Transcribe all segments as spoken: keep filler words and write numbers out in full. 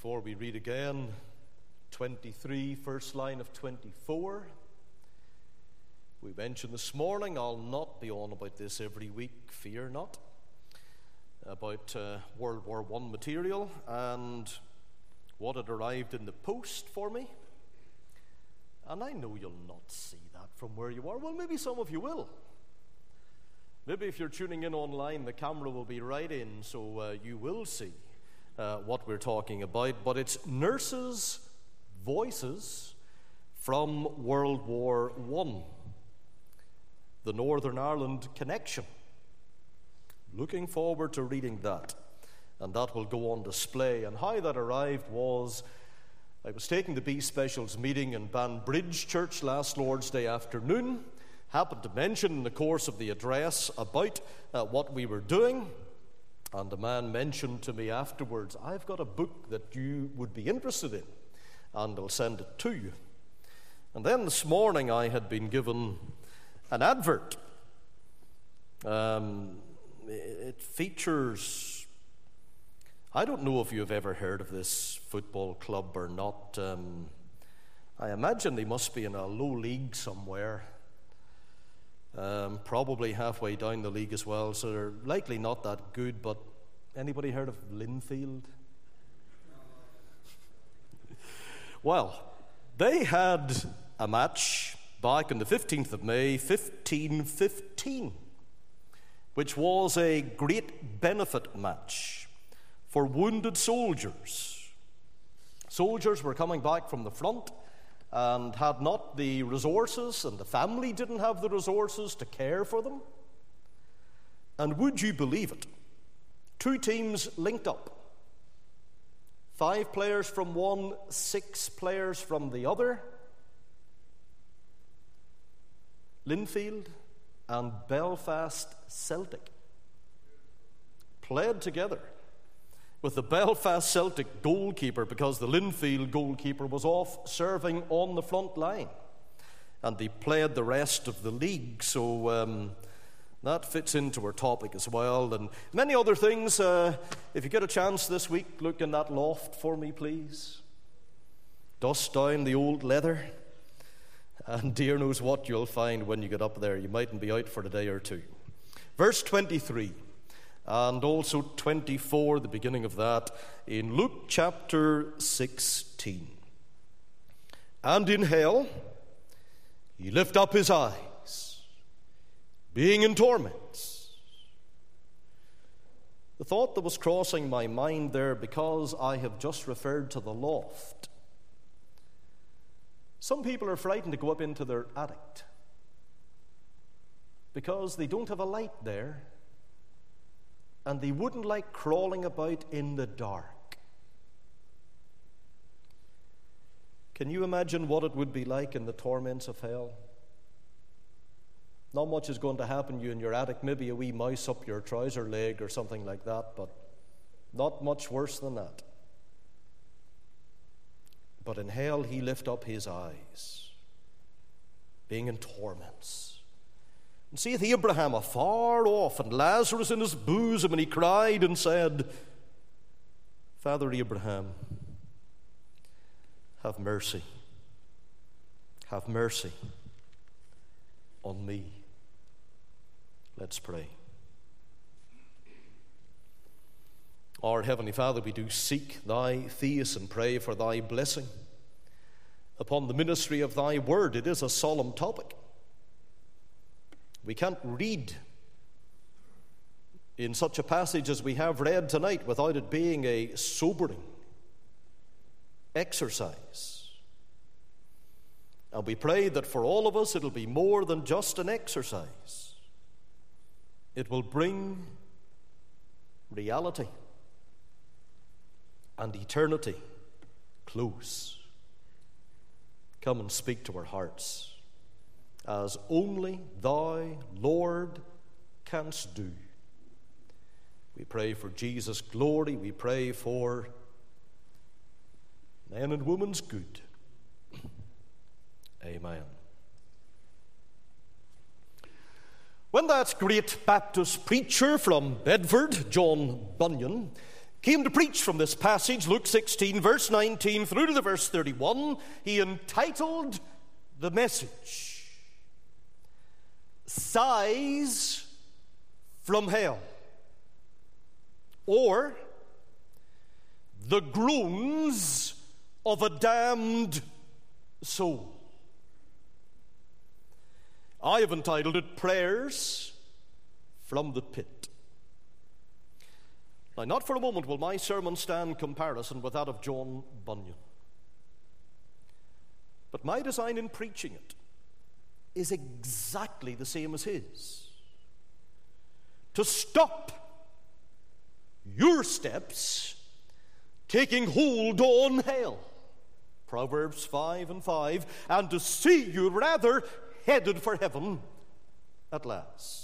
Before we read again, twenty-three, first line of twenty-four. We mentioned this morning, I'll not be on about this every week, fear not, about uh, World War One material and what had arrived in the post for me. And I know you'll not see that from where you are. Well, maybe some of you will. Maybe if you're tuning in online, the camera will be right in, so uh, you will see uh, what we're talking about. But it's nurses' voices from World War One, the Northern Ireland connection. Looking forward to reading that, and that will go on display. And how that arrived was, I was taking the B Specials meeting in Banbridge Church last Lord's Day afternoon. Happened to mention in the course of the address about uh, what we were doing, and the man mentioned to me afterwards, I've got a book that you would be interested in, and I'll send it to you. And then this morning I had been given an advert. Um, it features, I don't know if you've ever heard of this football club or not. Um, I imagine they must be in a low league somewhere. Um, probably halfway down the league as well, so they're likely not that good. But anybody heard of Linfield? Well, they had a match back on the fifteenth of May, fifteen fifteen, which was a great benefit match for wounded soldiers. Soldiers were coming back from the front and had not the resources, and the family didn't have the resources to care for them. And would you believe it? Two teams linked up. Five players from one, six players from the other. Linfield and Belfast Celtic played together, with the Belfast Celtic goalkeeper, because the Linfield goalkeeper was off serving on the front line, and they played the rest of the league. So um, that fits into our topic as well, and many other things. Uh, if you get a chance this week, look in that loft for me, please. Dust down the old leather, and dear knows what you'll find when you get up there. You mightn't be out for a day or two. Verse twenty-three. And also twenty-four, the beginning of that, in Luke chapter sixteen. And in hell he lift up his eyes, being in torments. The thought that was crossing my mind there, because I have just referred to the loft. Some people are frightened to go up into their attic because they don't have a light there, and they wouldn't like crawling about in the dark. Can you imagine what it would be like in the torments of hell? Not much is going to happen to you in your attic, maybe a wee mouse up your trouser leg or something like that, but not much worse than that. But in hell he lift up his eyes, being in torments. And seeth Abraham afar off, and Lazarus in his bosom, and he cried and said, Father Abraham, have mercy, have mercy on me. Let's pray. Our Heavenly Father, we do seek thy face and pray for thy blessing upon the ministry of thy word. It is a solemn topic. We can't read in such a passage as we have read tonight without it being a sobering exercise. And we pray that for all of us it'll be more than just an exercise. It will bring reality and eternity close. Come and speak to our hearts, as only thou, Lord, canst do. We pray for Jesus' glory. We pray for men and women's good. Amen. When that great Baptist preacher from Bedford, John Bunyan, came to preach from this passage, Luke sixteen, verse nineteen, through to the verse thirty-one. He entitled the message, Sighs from Hell, or The Groans of a Damned Soul. I have entitled it Prayers from the Pit. Now, not for a moment will my sermon stand comparison with that of John Bunyan. But my design in preaching it is exactly the same as his. To stop your steps taking hold on hell, Proverbs five and five, and to see you rather headed for heaven at last.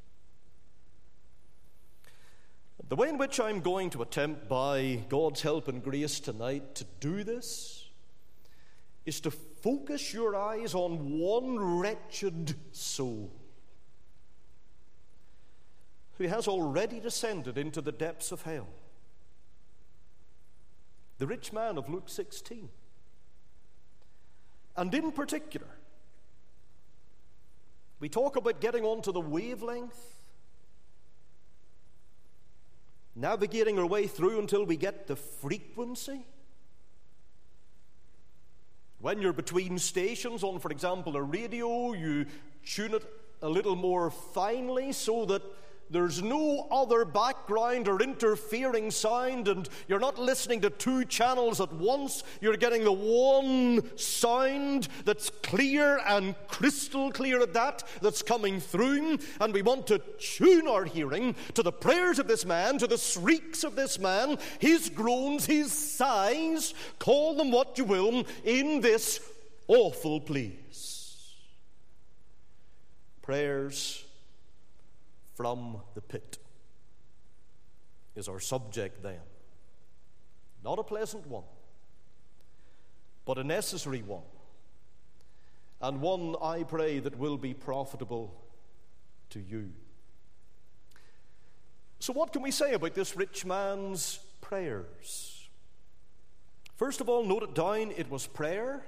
The way in which I'm going to attempt, by God's help and grace tonight, to do this is to focus your eyes on one wretched soul who has already descended into the depths of hell. The rich man of Luke sixteen. And in particular, we talk about getting onto the wavelength, navigating our way through until we get the frequency. When you're between stations on, for example, a radio, you tune it a little more finely so that there's no other background or interfering sound, and you're not listening to two channels at once. You're getting the one sound that's clear and crystal clear at that, that's coming through. And we want to tune our hearing to the prayers of this man, to the shrieks of this man, his groans, his sighs, call them what you will, in this awful place. Prayers from the pit is our subject then. Not a pleasant one, but a necessary one, and one, I pray, that will be profitable to you. So what can we say about this rich man's prayers? First of all, note it down, it was prayer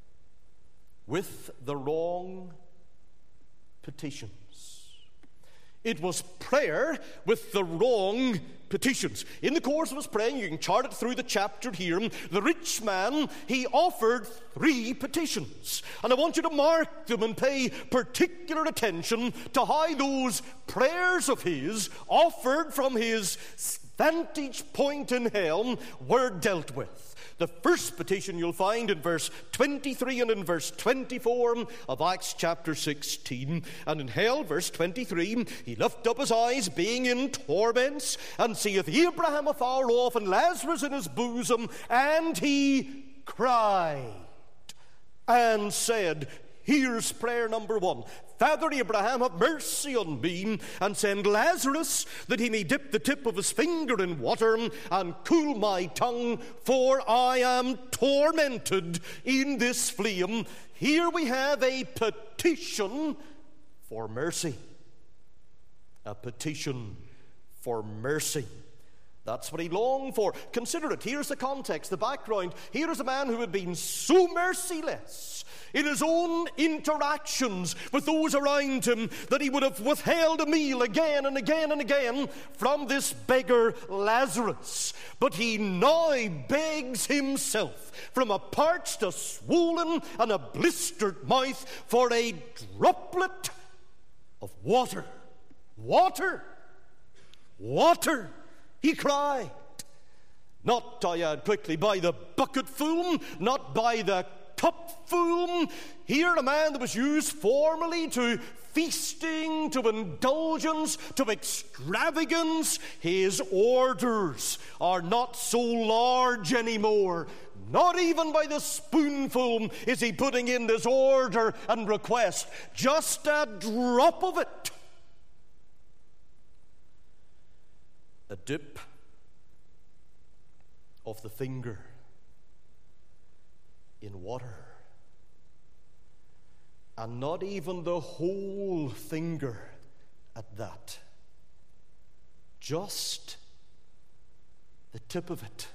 with the wrong petitions. It was prayer with the wrong petitions. In the course of his praying, you can chart it through the chapter here, the rich man, he offered three petitions. And I want you to mark them and pay particular attention to how those prayers of his, offered from his vantage point in hell, were dealt with. The first petition you'll find in verse twenty-three and in verse twenty-four of Acts chapter sixteen. And in hell, verse twenty-three, he lifted up his eyes, being in torments, and seeth Abraham afar off, and Lazarus in his bosom, and he cried and said, here's prayer number one. Father Abraham, have mercy on me, and send Lazarus, that he may dip the tip of his finger in water and cool my tongue, for I am tormented in this flame. Here we have a petition for mercy. A petition for mercy. That's what he longed for. Consider it. Here's the context, the background. Here is a man who had been so merciless in his own interactions with those around him that he would have withheld a meal again and again and again from this beggar Lazarus. But he now begs himself from a parched, a swollen, and a blistered mouth for a droplet of water. Water! Water! He cried. Not, I add quickly, by the bucketful, not by the cupful. Here a man that was used formerly to feasting, to indulgence, to extravagance. His orders are not so large anymore. Not even by the spoonful is he putting in this order and request. Just a drop of it. A dip of the finger in water. And not even the whole finger at that. Just the tip of it.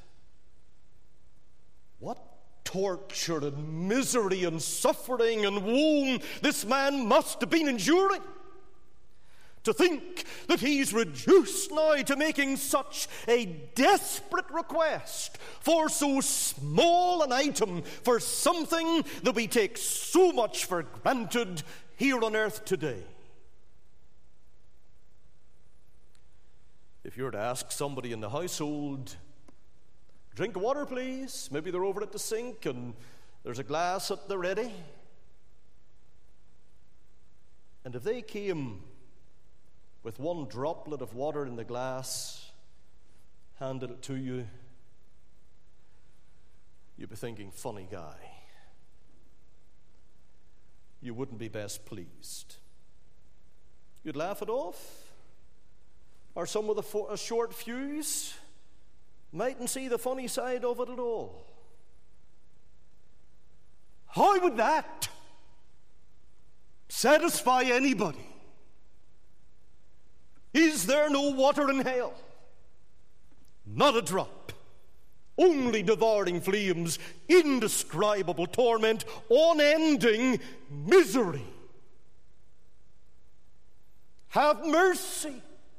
What torture and misery and suffering and woe this man must have been enduring. To think that he's reduced now to making such a desperate request for so small an item, for something that we take so much for granted here on earth today. If you were to ask somebody in the household, drink water please, maybe they're over at the sink and there's a glass at the ready. And if they came with one droplet of water in the glass, handed it to you, you'd be thinking, funny guy. You wouldn't be best pleased. You'd laugh it off. Or some with a, fo- a short fuse mightn't see the funny side of it at all. How would that satisfy anybody? Is there no water in hell? Not a drop. Only devouring flames, indescribable torment, unending misery. Have mercy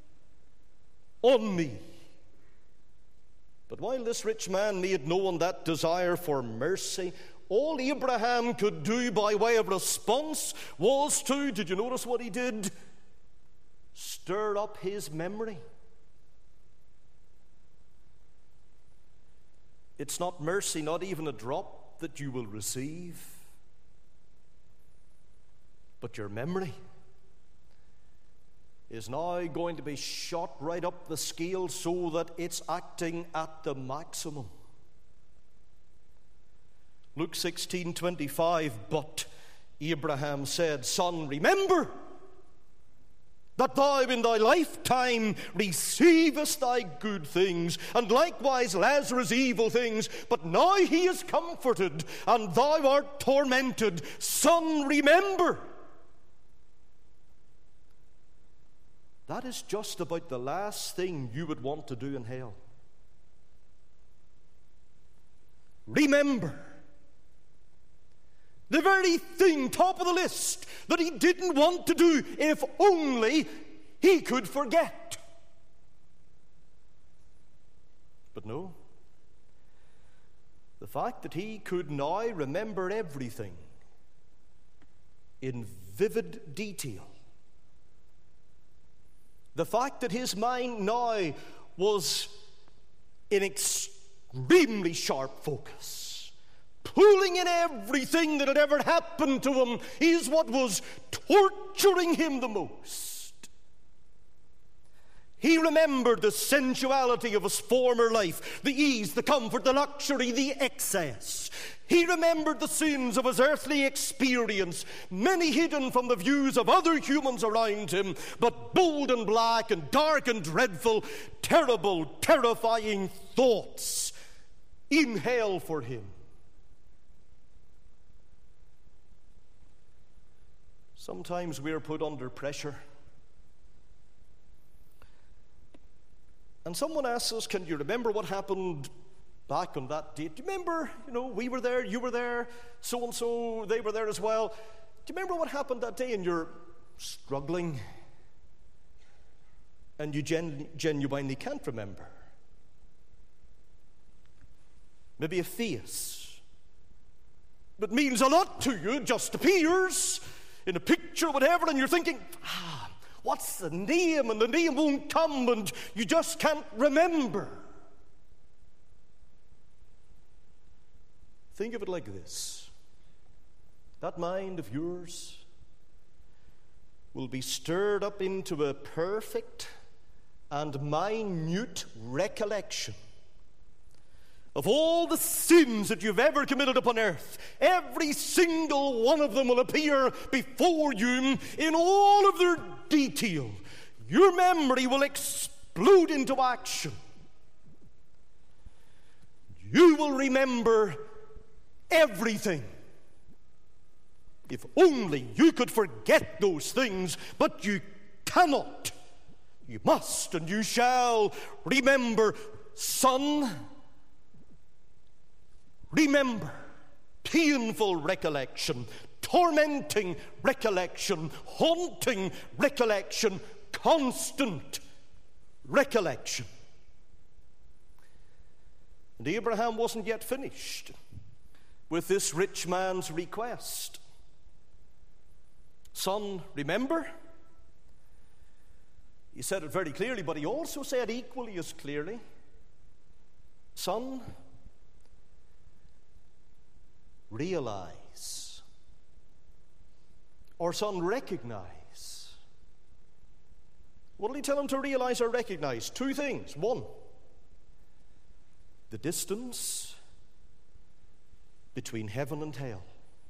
on me. But while this rich man made known that desire for mercy, all Abraham could do by way of response was to, did you notice what he did? Stir up his memory. It's not mercy, not even a drop, that you will receive, but your memory is now going to be shot right up the scale so that it's acting at the maximum. Luke sixteen twenty-five, but Abraham said, Son, remember that thou in thy lifetime receivest thy good things, and likewise Lazarus evil things, but now he is comforted, and thou art tormented. Son, remember. That is just about the last thing you would want to do in hell. Remember. The very thing, top of the list, that he didn't want to do if only he could forget. But no. The fact that he could now remember everything in vivid detail. The fact that his mind now was in extremely sharp focus, pulling in everything that had ever happened to him, is what was torturing him the most. He remembered the sensuality of his former life, the ease, the comfort, the luxury, the excess. He remembered the sins of his earthly experience, many hidden from the views of other humans around him, but bold and black and dark and dreadful, terrible, terrifying thoughts in hell for him. Sometimes we are put under pressure. And someone asks us, can you remember what happened back on that date? Do you remember, you know, we were there, you were there, so-and-so, they were there as well. Do you remember what happened that day? And you're struggling. And you gen- genuinely can't remember. Maybe a face that means a lot to you just appears in a picture or whatever, and you're thinking, ah, what's the name? And the name won't come, and you just can't remember. Think of it like this. That mind of yours will be stirred up into a perfect and minute recollection of all the sins that you've ever committed upon earth. Every single one of them will appear before you in all of their detail. Your memory will explode into action. You will remember everything. If only you could forget those things, but you cannot. You must and you shall remember son, remember. Painful recollection, tormenting recollection, haunting recollection, constant recollection. And Abraham wasn't yet finished with this rich man's request. Son, remember? He said it very clearly, but he also said equally as clearly, son, realize. Or son, recognize. What did he tell him to realize or recognize? Two things. One, the distance between heaven and hell.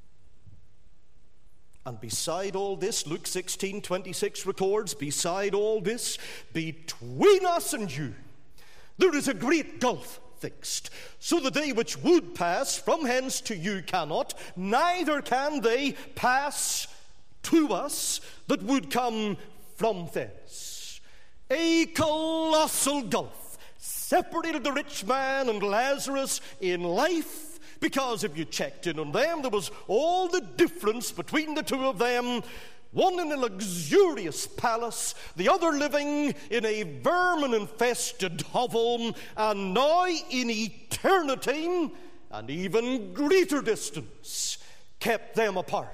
And beside all this, Luke sixteen twenty-six records, beside all this, between us and you, there is a great gulf fixed, so that they which would pass from hence to you cannot, neither can they pass to us that would come from thence. A colossal gulf separated the rich man and Lazarus in life, because if you checked in on them, there was all the difference between the two of them. One in a luxurious palace, the other living in a vermin-infested hovel, and now in eternity, an even greater distance kept them apart.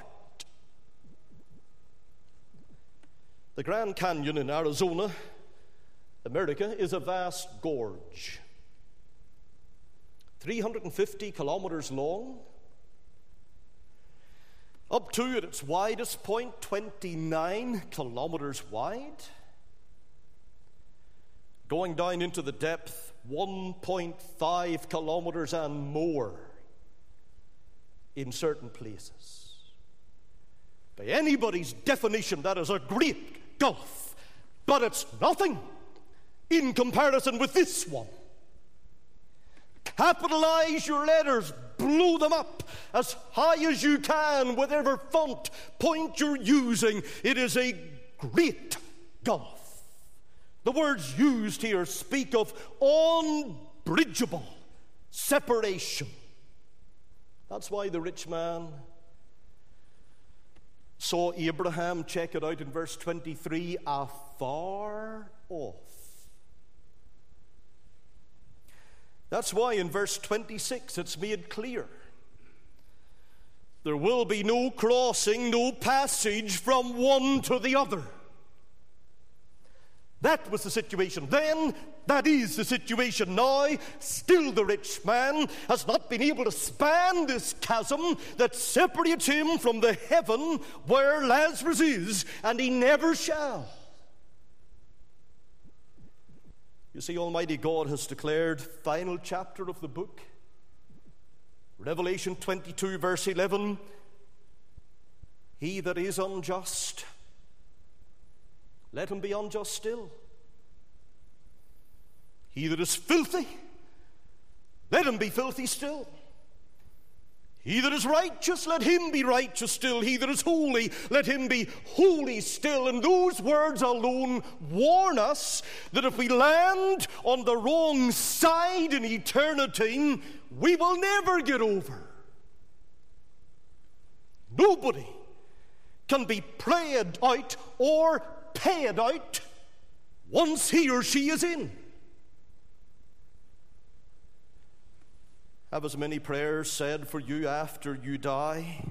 The Grand Canyon in Arizona, America, is a vast gorge, three hundred fifty kilometers long, up to, at its widest point, twenty-nine kilometers wide, going down into the depth, one point five kilometers and more in certain places. By anybody's definition, that is a great gulf, but it's nothing in comparison with this one. Capitalize your letters, blow them up as high as you can, whatever font point you're using. It is a great gulf. The words used here speak of unbridgeable separation. That's why the rich man saw Abraham, check it out in verse twenty-three, afar off. That's why in verse twenty-six it's made clear there will be no crossing, no passage from one to the other. That was the situation then. That is the situation now. Still the rich man has not been able to span this chasm that separates him from the heaven where Lazarus is, and he never shall. You see, Almighty God has declared, final chapter of the book, Revelation twenty-two, verse eleven, he that is unjust, let him be unjust still. He that is filthy, let him be filthy still. He that is righteous, let him be righteous still. He that is holy, let him be holy still. And those words alone warn us that if we land on the wrong side in eternity, we will never get over. Nobody can be prayed out or paid out once he or she is in. Have as many prayers said for you after you die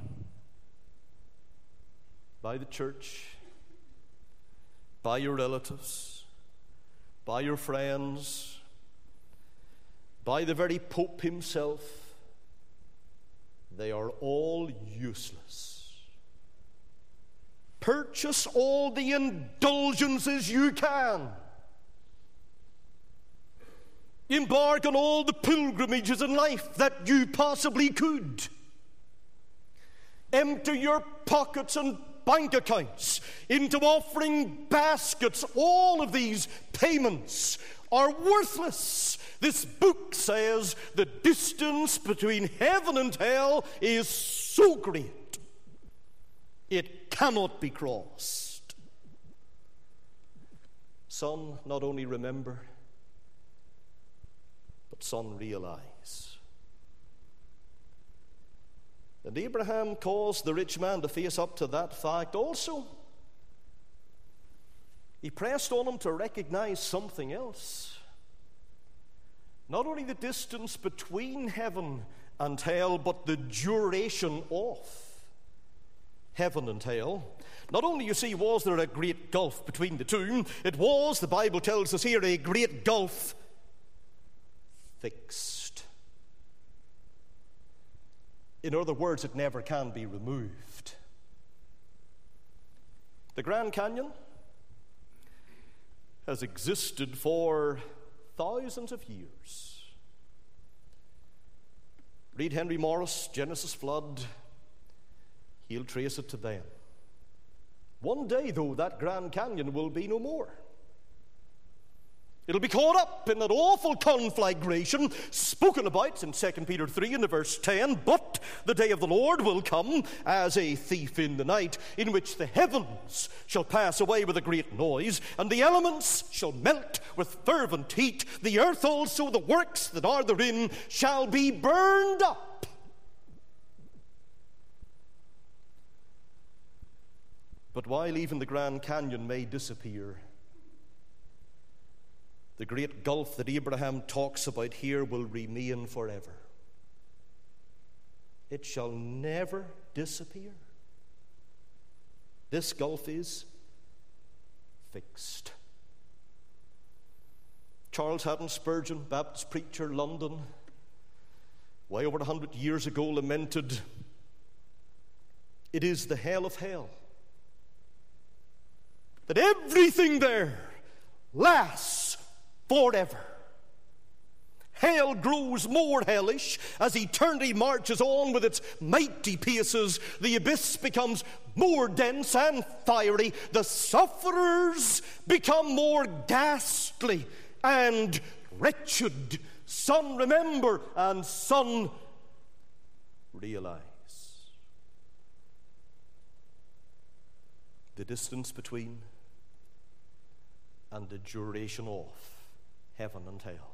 by the church, by your relatives, by your friends, by the very Pope himself. They are all useless. Purchase all the indulgences you can. Embark on all the pilgrimages in life that you possibly could. Empty your pockets and bank accounts into offering baskets. All of these payments are worthless. This book says the distance between heaven and hell is so great, it cannot be crossed. Son, not only remember, But son, realize. And Abraham caused the rich man to face up to that fact also. He pressed on him to recognize something else. Not only the distance between heaven and hell, but the duration of heaven and hell. Not only, you see, was there a great gulf between the two, it was, the Bible tells us here, a great gulf fixed. In other words, it never can be removed. The Grand Canyon has existed for thousands of years. Read Henry Morris, Genesis Flood. He'll trace it to them. One day, though, that Grand Canyon will be no more. It'll be caught up in that awful conflagration spoken about in Second Peter three and verse ten. But the day of the Lord will come as a thief in the night, in which the heavens shall pass away with a great noise, and the elements shall melt with fervent heat. The earth also, the works that are therein, shall be burned up. But while even the Grand Canyon may disappear, the great gulf that Abraham talks about here will remain forever. It shall never disappear. This gulf is fixed. Charles Haddon Spurgeon, Baptist preacher, London, way over a hundred years ago, lamented, "It is the hell of hell, that everything there lasts forever. Hell grows more hellish as eternity marches on with its mighty paces. The abyss becomes more dense and fiery. The sufferers become more ghastly and wretched. Son, remember, and son, realize." The distance between and the duration of heaven and hell.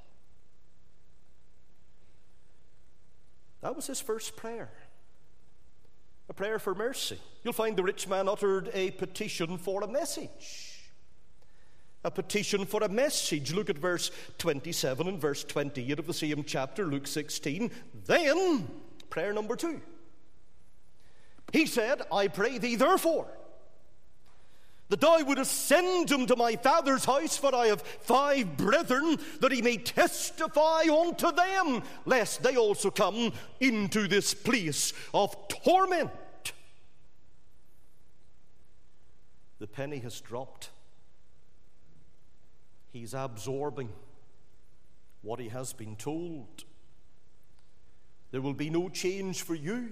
That was his first prayer. A prayer for mercy. You'll find the rich man uttered a petition for a message. A petition for a message. Look at verse twenty-seven and verse twenty-eight of the same chapter, Luke sixteen. Then, prayer number two. He said, "I pray thee therefore, that thou wouldest send him to my father's house, for I have five brethren, that he may testify unto them, lest they also come into this place of torment." The penny has dropped. He's absorbing what he has been told. There will be no change for you.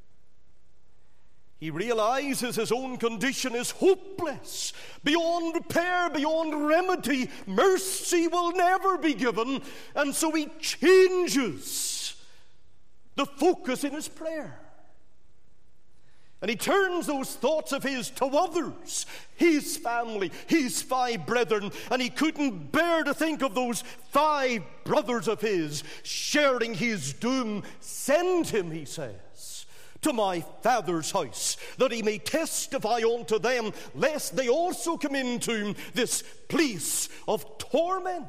He realizes his own condition is hopeless, beyond repair, beyond remedy. Mercy will never be given. And so he changes the focus in his prayer. And he turns those thoughts of his to others, his family, his five brethren. And he couldn't bear to think of those five brothers of his sharing his doom. "Send him," he says, "to my father's house, that he may testify unto them, lest they also come into this place of torment."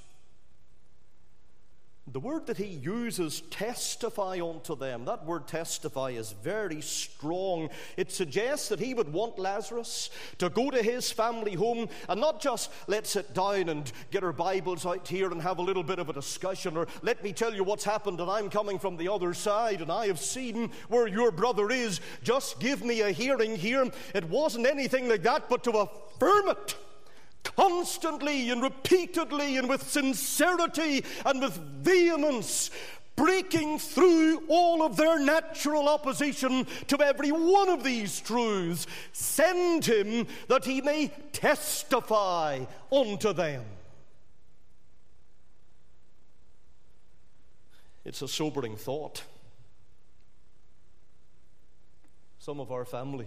The word that he uses, testify unto them, that word testify is very strong. It suggests that he would want Lazarus to go to his family home and not just, let's sit down and get our Bibles out here and have a little bit of a discussion, or let me tell you what's happened and I'm coming from the other side and I have seen where your brother is. Just give me a hearing here. It wasn't anything like that, but to affirm it constantly and repeatedly and with sincerity and with vehemence, breaking through all of their natural opposition to every one of these truths. Send him that he may testify unto them. It's a sobering thought. Some of our family,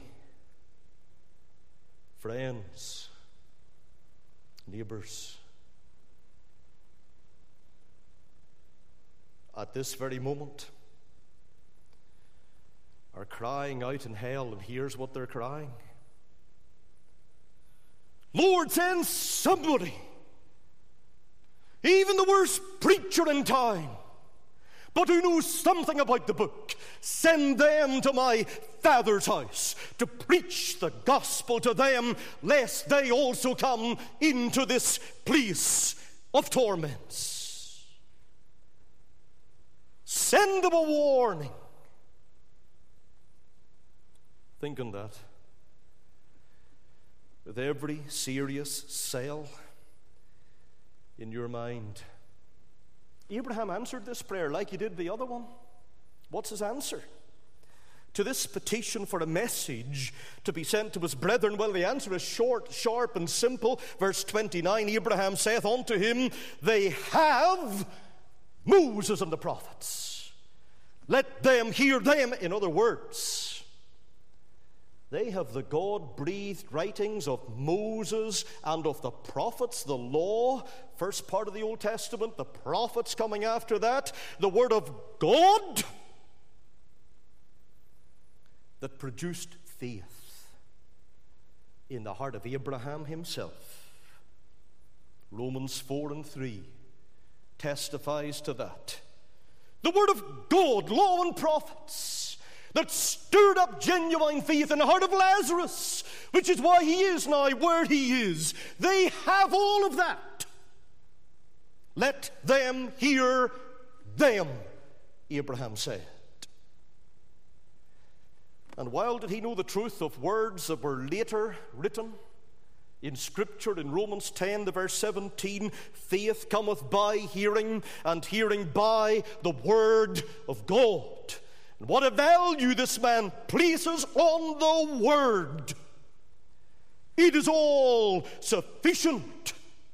friends, neighbors at this very moment are crying out in hell, and here's what they're crying. Lord, send somebody, even the worst preacher in town, but who knows something about the book. Send them to my Father's house to preach the gospel to them, lest they also come into this place of torments. Send them a warning. Think on that. With every serious cell in your mind. Abraham answered this prayer like he did the other one. What's his answer? To this petition for a message to be sent to his brethren, well, the answer is short, sharp, and simple. Verse twenty-nine, Abraham saith unto him, they have Moses and the prophets. Let them hear them. In other words, they have the God-breathed writings of Moses and of the prophets, the law, first part of the Old Testament, the prophets coming after that, the Word of God that produced faith in the heart of Abraham himself. Romans four and three testifies to that. The Word of God, law and prophets, that stirred up genuine faith in the heart of Lazarus, which is why he is now where he is. They have all of that. Let them hear them, Abraham said. And while did he know the truth of words that were later written in Scripture, in Romans ten, the verse seventeen, faith cometh by hearing, and hearing by the word of God. And what a value this man places on the word. It is all sufficient.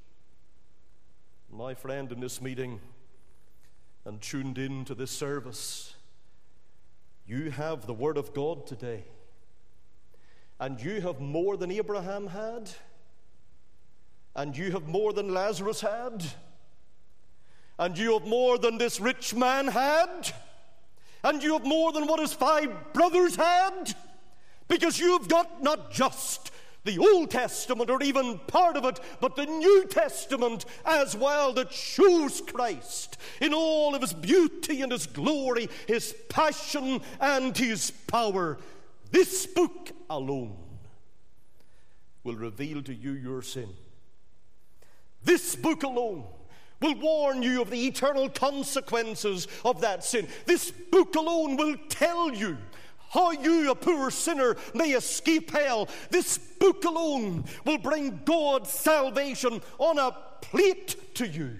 My friend in this meeting and tuned in to this service, you have the word of God today. And you have more than Abraham had. And you have more than Lazarus had. And you have more than this rich man had. And you have more than what his five brothers had, because you've got not just the Old Testament or even part of it, but the New Testament as well, that shows Christ in all of his beauty and his glory, his passion and his power. This book alone will reveal to you your sin. This book alone will warn you of the eternal consequences of that sin. This book alone will tell you how you, a poor sinner, may escape hell. This book alone will bring God's salvation on a plate to you.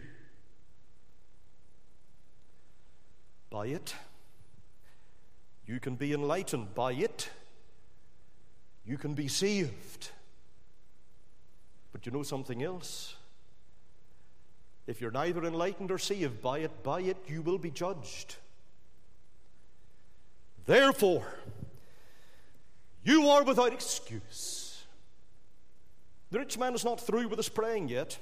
By it, you can be enlightened. By it, you can be saved. But you know something else? If you're neither enlightened or saved by it, by it you will be judged. Therefore, you are without excuse. The rich man is not through with his praying yet.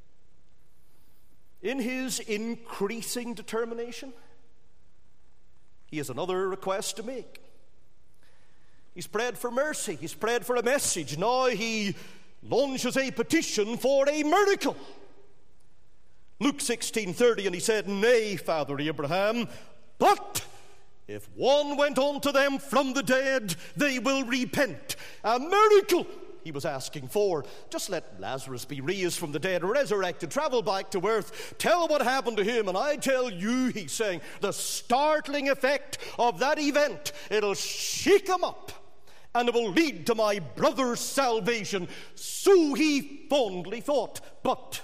In his increasing determination, he has another request to make. He's prayed for mercy. He's prayed for a message. Now he launches a petition for a miracle. Luke sixteen thirty, and he said, Nay, Father Abraham, but if one went unto them from the dead, they will repent. A miracle he was asking for. Just let Lazarus be raised from the dead, resurrected, travel back to earth, tell what happened to him, and I tell you, he's saying, the startling effect of that event, it'll shake him up, and it will lead to my brother's salvation. So he fondly thought. But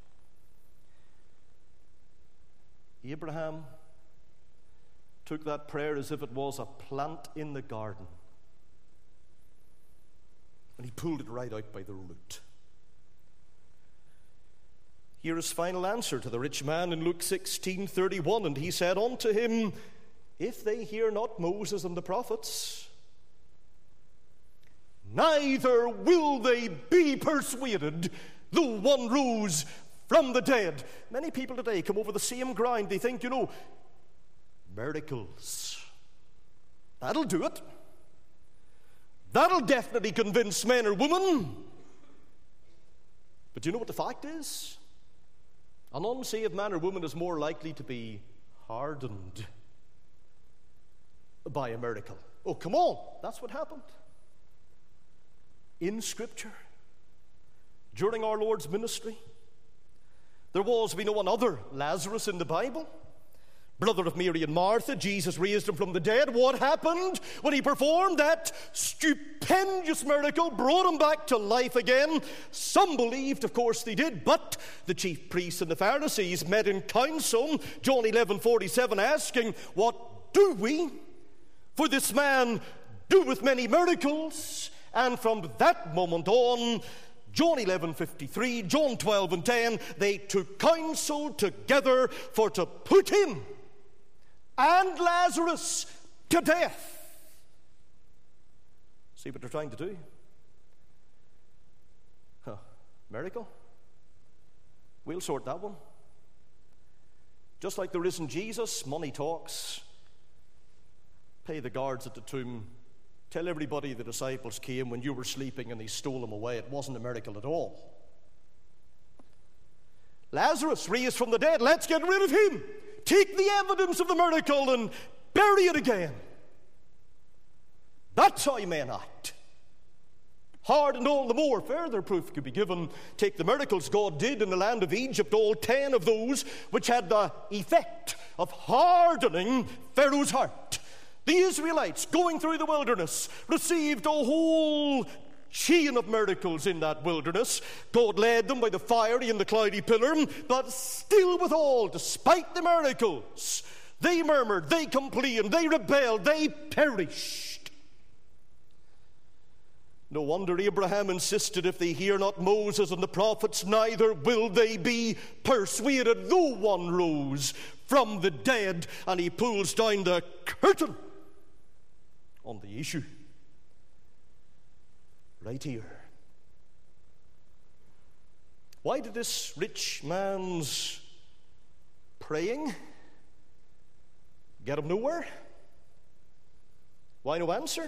Abraham took that prayer as if it was a plant in the garden, and he pulled it right out by the root. Here is final answer to the rich man in Luke sixteen thirty-one, and he said unto him, If they hear not Moses and the prophets, neither will they be persuaded, though one rose from the dead. Many people today come over the same ground. They think, you know, miracles. That'll do it. That'll definitely convince men or women. But do you know what the fact is? An unsaved man or woman is more likely to be hardened by a miracle. Oh, come on. That's what happened. In Scripture, during our Lord's ministry, there was, we know, another Lazarus in the Bible, brother of Mary and Martha. Jesus raised him from the dead. What happened when he performed that stupendous miracle, brought him back to life again? Some believed, of course they did, but the chief priests and the Pharisees met in council, John eleven forty-seven, asking, what do we? For this man doeth many miracles. And from that moment on, John eleven fifty-three, John twelve and ten, they took counsel together for to put him and Lazarus to death. See what they're trying to do? Huh. Miracle? We'll sort that one. Just like the risen Jesus, money talks. Pay the guards at the tomb. Tell everybody the disciples came when you were sleeping and they stole them away. It wasn't a miracle at all. Lazarus raised from the dead. Let's get rid of him. Take the evidence of the miracle and bury it again. That's how men act. Hard and all the more. Further proof could be given. Take the miracles God did in the land of Egypt, all ten of those which had the effect of hardening Pharaoh's heart. The Israelites, going through the wilderness, received a whole chain of miracles in that wilderness. God led them by the fiery and the cloudy pillar, but still withal, despite the miracles, they murmured, they complained, they rebelled, they perished. No wonder Abraham insisted, if they hear not Moses and the prophets, neither will they be persuaded. Though one rose from the dead, and he pulls down the curtain on the issue. Right here. Why did this rich man's praying get him nowhere? Why no answer?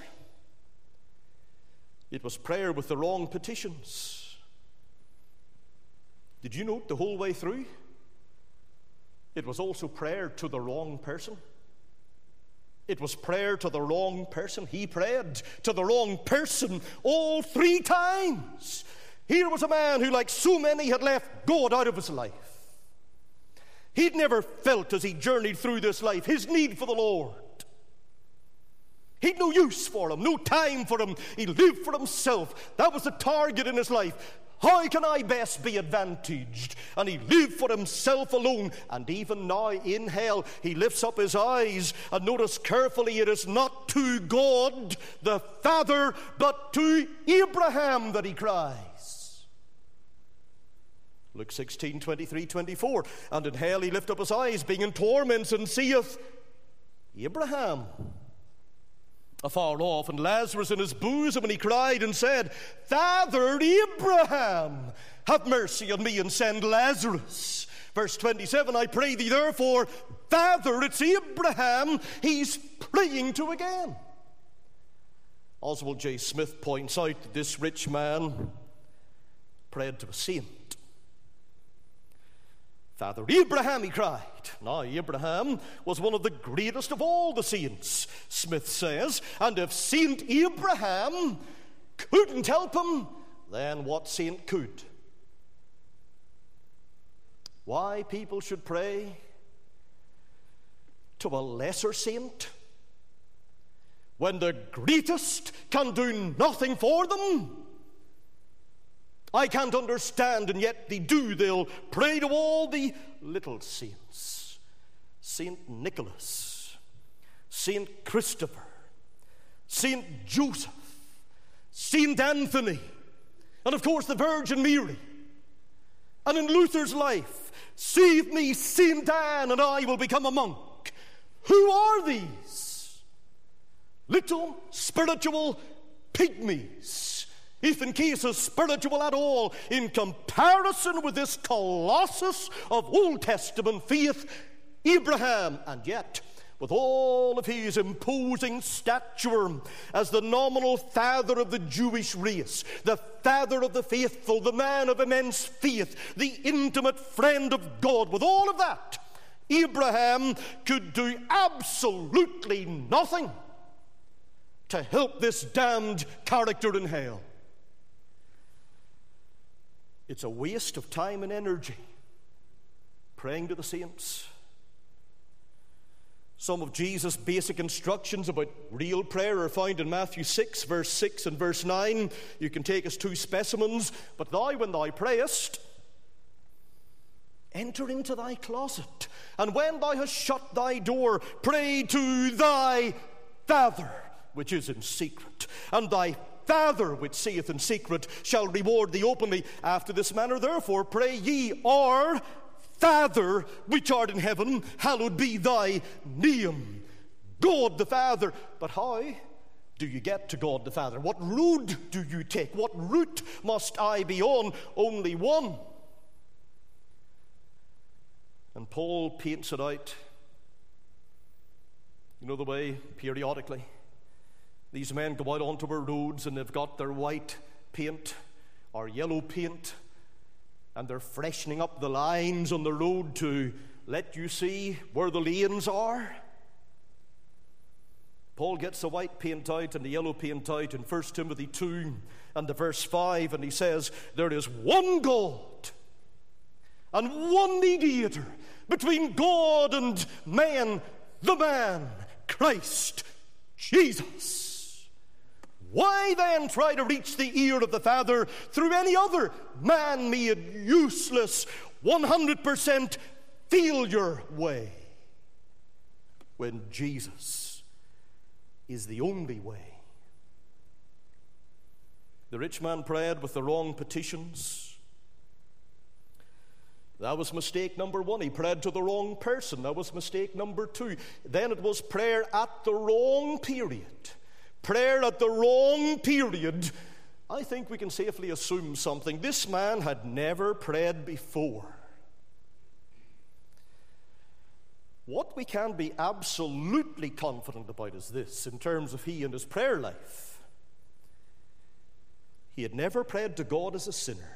It was prayer with the wrong petitions. Did you note the whole way through? It was also prayer to the wrong person. It was prayer to the wrong person. He prayed to the wrong person all three times. Here was a man who, like so many, had left God out of his life. He'd never felt, as he journeyed through this life, his need for the Lord. He'd no use for him, no time for him. He lived for himself. That was the target in his life. How can I best be advantaged? And he lived for himself alone. And even now in hell, he lifts up his eyes, and notice carefully, it is not to God the Father, but to Abraham that he cries. Luke sixteen, twenty-three, twenty-four. And in hell he lift up his eyes, being in torments, and seeth Abraham afar off, and Lazarus in his bosom, and he cried and said, Father Abraham, have mercy on me and send Lazarus. Verse twenty-seven, I pray thee therefore, Father, it's Abraham he's praying to again. Oswald J. Smith points out that this rich man prayed to a saint. Father Abraham, he cried. Now, Abraham was one of the greatest of all the saints, Smith says, and if Saint Abraham couldn't help him, then what saint could? Why people should pray to a lesser saint when the greatest can do nothing for them? I can't understand, and yet they do. They'll pray to all the little saints. Saint Nicholas, Saint Christopher, Saint Joseph, Saint Anthony, and of course the Virgin Mary. And in Luther's life, save me, Saint Anne, and I will become a monk. Who are these? Little spiritual pygmies. If in cases spiritual at all, in comparison with this colossus of Old Testament faith, Abraham. And yet, with all of his imposing stature as the nominal father of the Jewish race, the father of the faithful, the man of immense faith, the intimate friend of God, with all of that, Abraham could do absolutely nothing to help this damned character in hell. It's a waste of time and energy praying to the saints. Some of Jesus' basic instructions about real prayer are found in Matthew six, verse six and verse nine. You can take as two specimens. But thou, when thou prayest, enter into thy closet, and when thou hast shut thy door, pray to thy Father, which is in secret. And thy Father, which seeth in secret, shall reward thee openly. After this manner, therefore, pray ye, Our Father, which art in heaven, hallowed be thy name. God the Father. But how do you get to God the Father? What road do you take? What route must I be on? Only one. And Paul paints it out. You know the way, periodically, these men go out onto our roads and they've got their white paint or yellow paint, and they're freshening up the lines on the road to let you see where the lanes are. Paul gets the white paint out and the yellow paint out in First Timothy two and the verse five, and he says, there is one God and one mediator between God and man, the man, Christ Jesus. Why then try to reach the ear of the Father through any other man-made, useless, one hundred percent failure way, when Jesus is the only way? The rich man prayed with the wrong petitions. That was mistake number one. He prayed to the wrong person. That was mistake number two. Then it was prayer at the wrong period. Prayer at the wrong period. I think we can safely assume something. This man had never prayed before. What we can be absolutely confident about is this, in terms of he and his prayer life. He had never prayed to God as a sinner,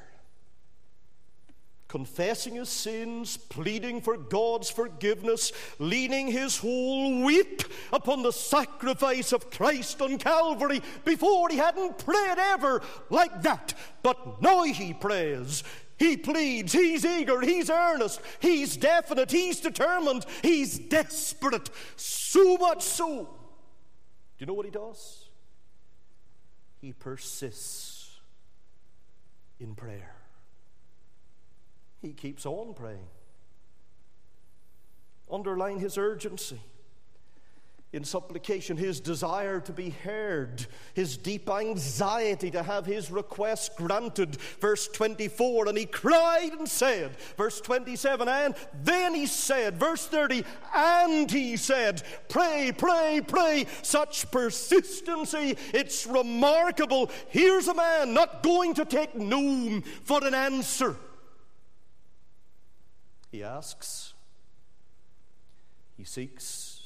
confessing his sins, pleading for God's forgiveness, leaning his whole weight upon the sacrifice of Christ on Calvary. Before, he hadn't prayed ever like that. But now he prays. He pleads. He's eager. He's earnest. He's definite. He's determined. He's desperate. So much so. Do you know what he does? He persists in prayer. He keeps on praying. Underline his urgency in supplication, his desire to be heard, his deep anxiety to have his request granted. Verse twenty-four, and he cried and said. Verse twenty-seven, and then he said. Verse thirty, and he said. Pray, pray, pray. Such persistency, it's remarkable. Here's a man not going to take no for an answer. He asks, he seeks,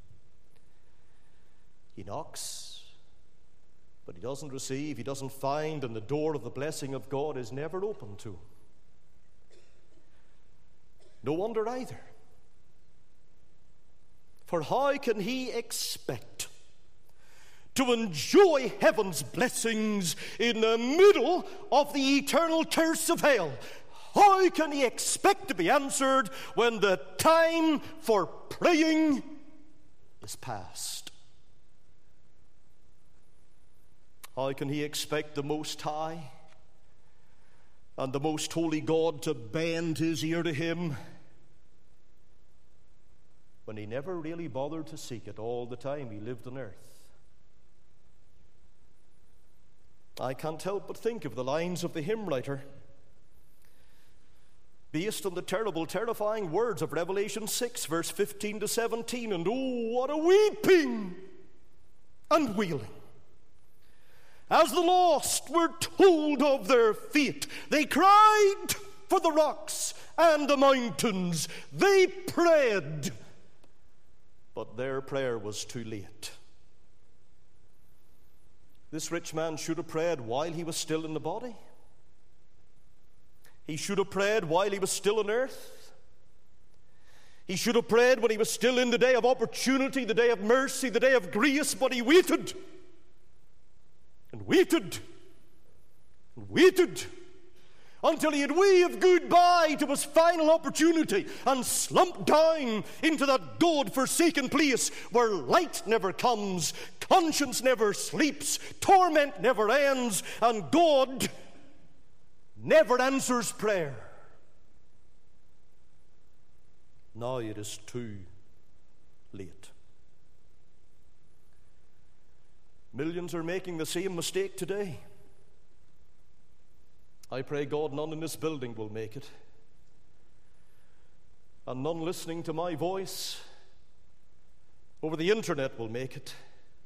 he knocks, but he doesn't receive, he doesn't find, and the door of the blessing of God is never open to him. No wonder either. For how can he expect to enjoy heaven's blessings in the middle of the eternal curse of hell? How can he expect to be answered when the time for praying is past? How can he expect the Most High and the Most Holy God to bend his ear to him when he never really bothered to seek it all the time he lived on earth? I can't help but think of the lines of the hymn writer, based on the terrible, terrifying words of Revelation six, verse fifteen to seventeen. And oh, what a weeping and wailing, as the lost were told of their fate. They cried for the rocks and the mountains. They prayed but their prayer was too late. This rich man should have prayed while he was still in the body. He should have prayed while he was still on earth. He should have prayed when he was still in the day of opportunity, the day of mercy, the day of grace, but he waited and waited and waited until he had waved goodbye to his final opportunity and slumped down into that God-forsaken place where light never comes, conscience never sleeps, torment never ends, and God never answers prayer. Now it is too late. Millions are making the same mistake today. I pray God none in this building will make it, and none listening to my voice over the internet will make it.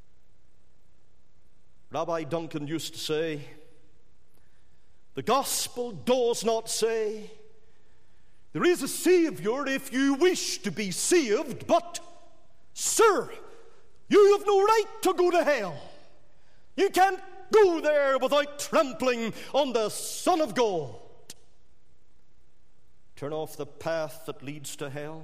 Rabbi Duncan used to say, the gospel does not say there is a Savior if you wish to be saved, but, sir, you have no right to go to hell. You can't go there without trampling on the Son of God. Turn off the path that leads to hell.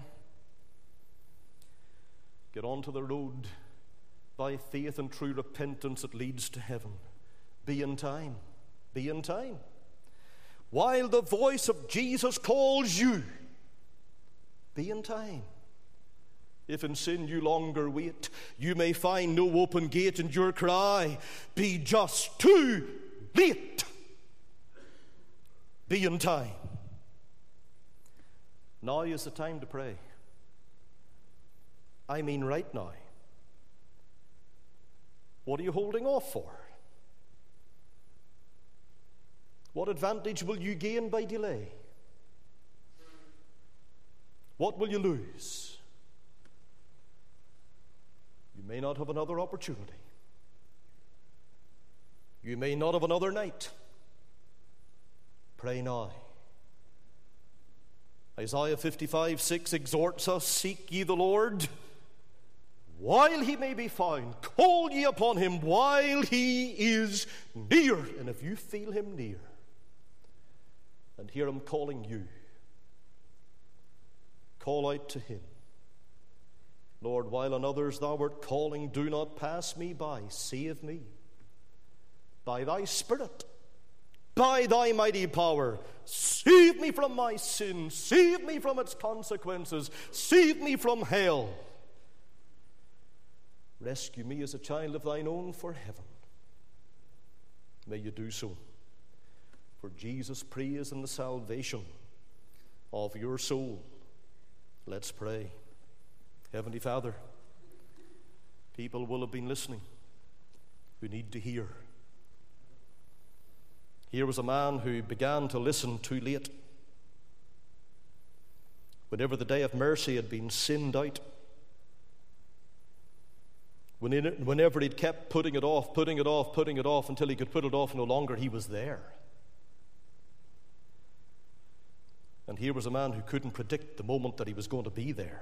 Get onto the road by faith and true repentance that leads to heaven. Be in time. Be in time. While the voice of Jesus calls you, be in time. If in sin you longer wait, you may find no open gate, and your cry be just too late. Be in time. Now is the time to pray. I mean right now. What are you holding off for? What advantage will you gain by delay? What will you lose? You may not have another opportunity. You may not have another night. Pray now. Isaiah fifty-five six exhorts us, seek ye the Lord while he may be found. Call ye upon him while he is near. And if you feel him near and hear him calling you, call out to him. Lord, while on others thou art calling, do not pass me by. Save me by thy Spirit, by thy mighty power. Save me from my sin. Save me from its consequences. Save me from hell. Rescue me as a child of thine own for heaven. May you do so for Jesus' praise and the salvation of your soul. Let's pray. Heavenly Father, people will have been listening who need to hear. Here was a man who began to listen too late. Whenever the day of mercy had been sinned out, whenever he'd kept putting it off, putting it off, putting it off until he could put it off no longer, he was there. And here was a man who couldn't predict the moment that he was going to be there.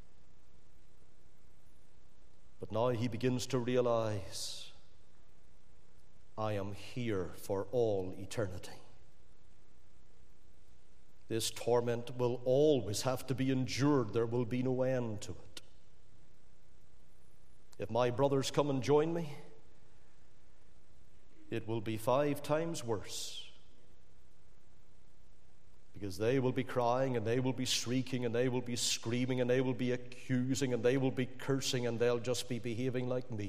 But now he begins to realize, I am here for all eternity. This torment will always have to be endured. There will be no end to it. If my brothers come and join me, it will be five times worse. Because they will be crying, and they will be shrieking, and they will be screaming, and they will be accusing, and they will be cursing, and they'll just be behaving like me.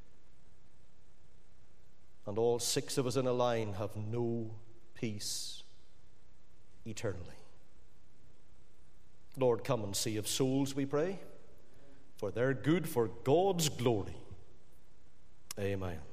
And all six of us in a line have no peace eternally. Lord, come and save souls, we pray, for their good, for God's glory. Amen.